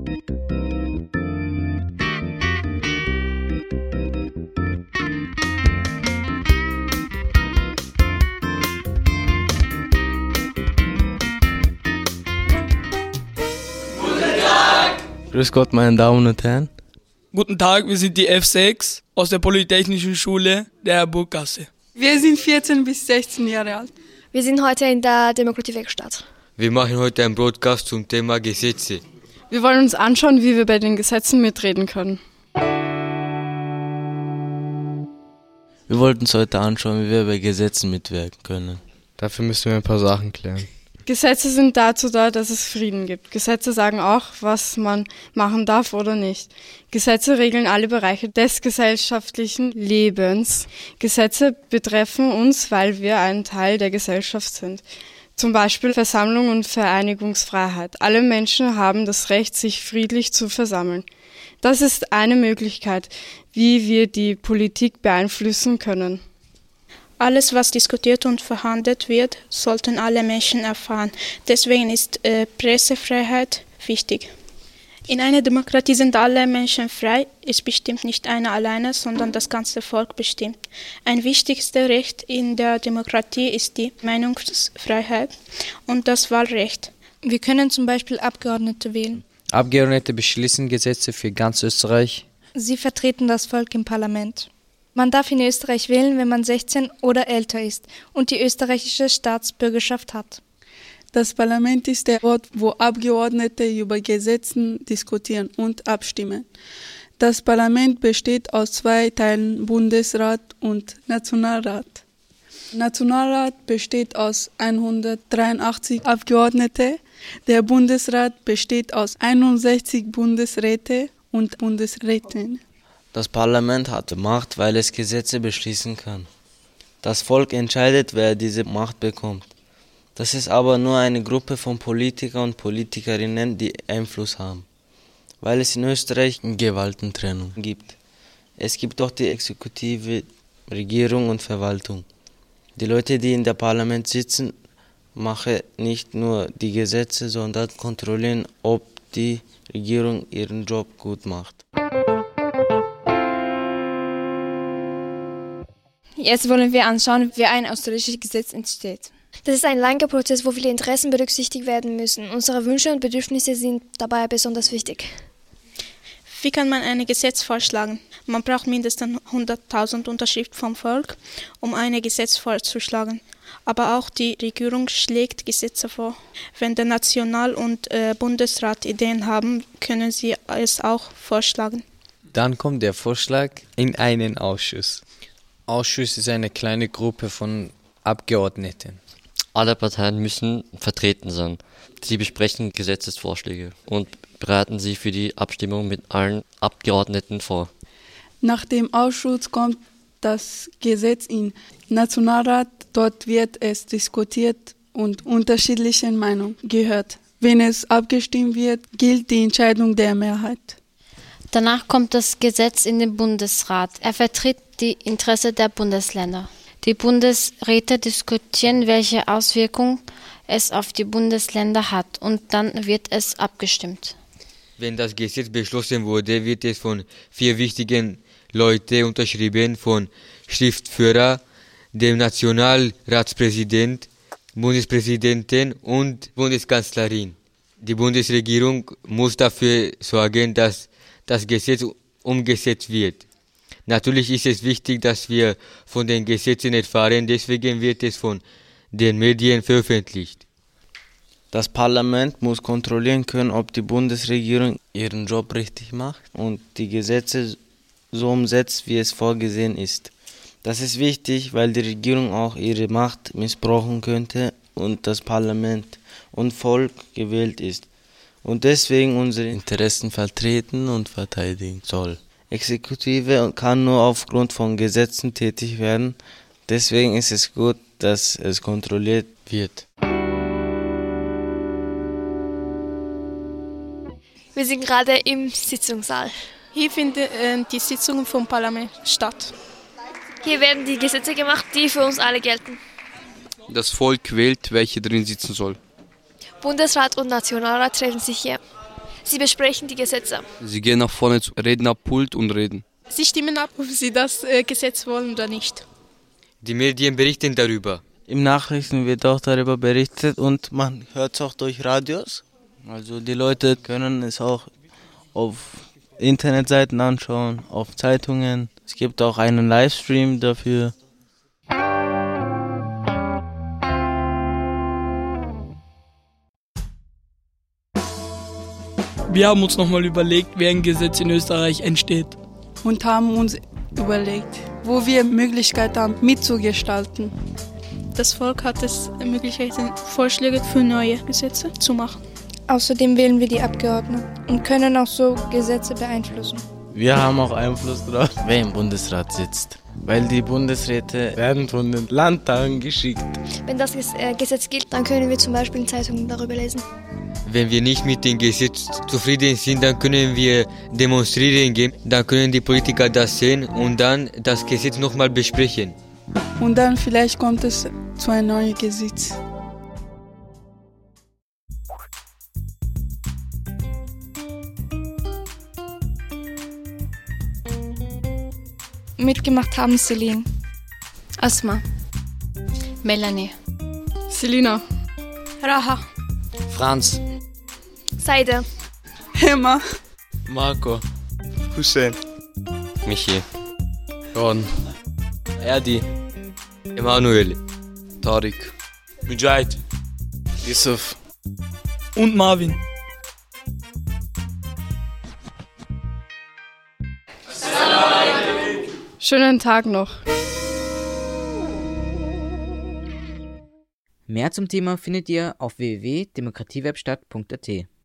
Grüß Gott, meine Damen und Herren. Guten Tag, wir sind die F6 aus der Polytechnischen Schule der Burggasse. Wir sind 14 bis 16 Jahre alt. Wir sind heute in der Demokratiewerkstatt. Wir machen heute einen Broadcast zum Thema Gesetze. Wir wollen uns anschauen, wie wir bei den Gesetzen mitreden können. Wir wollten uns heute anschauen, wie wir bei Gesetzen mitwirken können. Dafür müssen wir ein paar Sachen klären. Gesetze sind dazu da, dass es Frieden gibt. Gesetze sagen auch, was man machen darf oder nicht. Gesetze regeln alle Bereiche des gesellschaftlichen Lebens. Gesetze betreffen uns, weil wir ein Teil der Gesellschaft sind. Zum Beispiel Versammlung und Vereinigungsfreiheit. Alle Menschen haben das Recht, sich friedlich zu versammeln. Das ist eine Möglichkeit, wie wir die Politik beeinflussen können. Alles, was diskutiert und verhandelt wird, sollten alle Menschen erfahren. Deswegen ist Pressefreiheit wichtig. In einer Demokratie sind alle Menschen frei. Es bestimmt nicht einer alleine, sondern das ganze Volk bestimmt. Ein wichtigstes Recht in der Demokratie ist die Meinungsfreiheit und das Wahlrecht. Wir können zum Beispiel Abgeordnete wählen. Abgeordnete beschließen Gesetze für ganz Österreich. Sie vertreten das Volk im Parlament. Man darf in Österreich wählen, wenn man 16 oder älter ist und die österreichische Staatsbürgerschaft hat. Das Parlament ist der Ort, wo Abgeordnete über Gesetze diskutieren und abstimmen. Das Parlament besteht aus 2 Teilen, Bundesrat und Nationalrat. Nationalrat besteht aus 183 Abgeordnete. Der Bundesrat besteht aus 61 Bundesräte und Bundesrätinnen. Das Parlament hat Macht, weil es Gesetze beschließen kann. Das Volk entscheidet, wer diese Macht bekommt. Das ist aber nur eine Gruppe von Politikern und Politikerinnen, die Einfluss haben, weil es in Österreich eine Gewaltentrennung gibt. Es gibt auch die Exekutive, Regierung und Verwaltung. Die Leute, die in der Parlament sitzen, machen nicht nur die Gesetze, sondern kontrollieren, ob die Regierung ihren Job gut macht. Jetzt wollen wir anschauen, wie ein österreichisches Gesetz entsteht. Das ist ein langer Prozess, wo viele Interessen berücksichtigt werden müssen. Unsere Wünsche und Bedürfnisse sind dabei besonders wichtig. Wie kann man ein Gesetz vorschlagen? Man braucht mindestens 100.000 Unterschriften vom Volk, um ein Gesetz vorzuschlagen. Aber auch die Regierung schlägt Gesetze vor. Wenn der National- und Bundesrat Ideen haben, können sie es auch vorschlagen. Dann kommt der Vorschlag in einen Ausschuss. Ausschuss ist eine kleine Gruppe von Abgeordneten. Alle Parteien müssen vertreten sein. Sie besprechen Gesetzesvorschläge und bereiten sie für die Abstimmung mit allen Abgeordneten vor. Nach dem Ausschuss kommt das Gesetz in Nationalrat. Dort wird es diskutiert und unterschiedliche Meinungen gehört. Wenn es abgestimmt wird, gilt die Entscheidung der Mehrheit. Danach kommt das Gesetz in den Bundesrat. Er vertritt die Interessen der Bundesländer. Die Bundesräte diskutieren, welche Auswirkungen es auf die Bundesländer hat, und dann wird es abgestimmt. Wenn das Gesetz beschlossen wurde, wird es von 4 wichtigen Leuten unterschrieben, von Schriftführer, dem Nationalratspräsident, Bundespräsidenten und Bundeskanzlerin. Die Bundesregierung muss dafür sorgen, dass das Gesetz umgesetzt wird. Natürlich ist es wichtig, dass wir von den Gesetzen erfahren, deswegen wird es von den Medien veröffentlicht. Das Parlament muss kontrollieren können, ob die Bundesregierung ihren Job richtig macht und die Gesetze so umsetzt, wie es vorgesehen ist. Das ist wichtig, weil die Regierung auch ihre Macht missbrauchen könnte und das Parlament und Volk gewählt ist und deswegen unsere Interessen vertreten und verteidigen soll. Exekutive kann nur aufgrund von Gesetzen tätig werden, deswegen ist es gut, dass es kontrolliert wird. Wir sind gerade im Sitzungssaal. Hier finden die Sitzungen vom Parlament statt. Hier werden die Gesetze gemacht, die für uns alle gelten. Das Volk wählt, welche drin sitzen soll. Bundesrat und Nationalrat treffen sich hier. Sie besprechen die Gesetze. Sie gehen nach vorne zum Rednerpult und reden. Sie stimmen ab, ob sie das Gesetz wollen oder nicht. Die Medien berichten darüber. Im Nachrichten wird auch darüber berichtet und man hört es auch durch Radios. Also die Leute können es auch auf Internetseiten anschauen, auf Zeitungen. Es gibt auch einen Livestream dafür. Wir haben uns nochmal überlegt, wie ein Gesetz in Österreich entsteht. Und haben uns überlegt, wo wir Möglichkeit haben, mitzugestalten. Das Volk hat es Möglichkeiten, Vorschläge für neue Gesetze zu machen. Außerdem wählen wir die Abgeordneten und können auch so Gesetze beeinflussen. Wir haben auch Einfluss darauf, wer im Bundesrat sitzt. Weil die Bundesräte werden von den Landtagen geschickt. Wenn das Gesetz gilt, dann können wir zum Beispiel in Zeitungen darüber lesen. Wenn wir nicht mit dem Gesetz zufrieden sind, dann können wir demonstrieren gehen. Dann können die Politiker das sehen und dann das Gesetz nochmal besprechen. Und dann vielleicht kommt es zu einem neuen Gesetz. Mitgemacht haben Celine, Asma, Melanie, Selina, Raha, Franz, Seide, Emma, Marco, Hussein, Michi, Ron, Erdi, Emanuel, Tarik, Mujahid, Yusuf Und Marvin. Schönen Tag noch. Mehr zum Thema findet ihr auf www.demokratiewerkstatt.at.